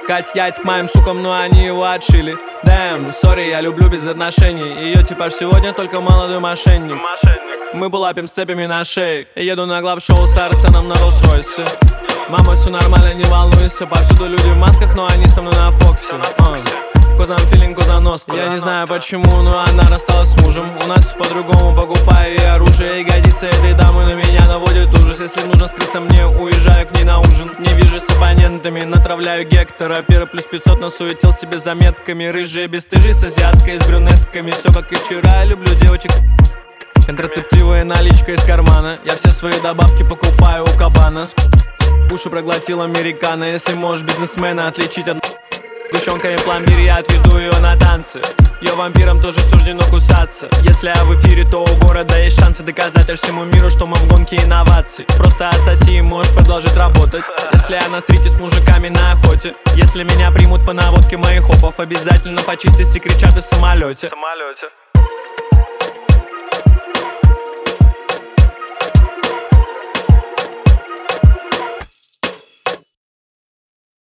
Кать яйц к моим сукам, но они его отшили. Дэм, сори, я люблю без отношений. Ее типаж сегодня только молодой мошенник. Мы булапим с цепями на шее. Еду на глав-шоу с Арсеном на Роллс-Ройсе. Мама, все нормально, не волнуйся. Повсюду люди в масках, но они со мной на Фоксе. Козам филинг, козаносто. Я не знаю почему, но она рассталась с мужем. У нас все по-другому, покупаю и оружие. Ягодицы этой дамы на меня наводят ужас. Если нужно скрыться мне, уезжаю к ней на ужин. Не вижу с оппонентами, натравляю Гектора. Пира плюс 500 насуетил себе заметками. Рыжие бесстыжие с азиаткой, с брюнетками. Все как и вчера, люблю девочек. Контрацептивы и наличка из кармана. Я все свои добавки покупаю у кабана. Уши проглотил американо. Если можешь бизнесмена отличить от сгущенками пломбир, я отведу ее на танцы. Ее вампирам тоже суждено кусаться. Если я в эфире, то у города есть шансы доказать аж всему миру, что мы в гонке инноваций. Просто отсоси и можешь продолжить работать. Если я на стрите с мужиками на охоте. Если меня примут по наводке моих хопов, обязательно почистить и кричат и в самолете.